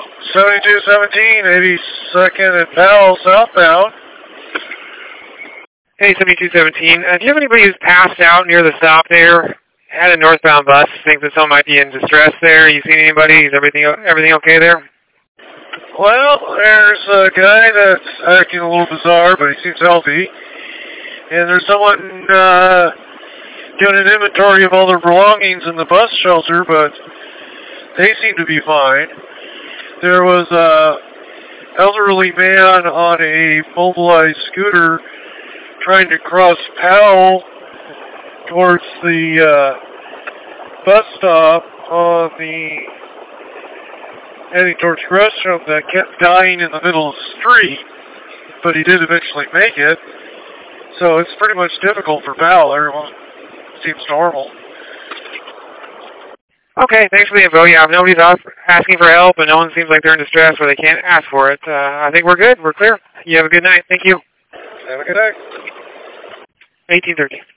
7217, 82nd and Powell southbound. Hey, 7217. Do you have anybody who's passed out near the stop there? Had a northbound bus. Think that someone might be in distress there. You seen anybody? Is everything okay there? Well, there's a guy that's acting a little bizarre, but he seems healthy. And there's someone doing an inventory of all their belongings in the bus shelter, but they seem to be fine. There was a elderly man on a mobilized scooter trying to cross Powell towards the bus stop on the heading towards Gresham that kept dying in the middle of the street, but he did eventually make it. So it's pretty much difficult for Powell. Everyone seems normal. Okay, thanks for the info. Yeah, if nobody's asking for help and no one seems like they're in distress or they can't ask for it, I think we're good. We're clear. You have a good night. Thank you. Have a good night. 1830.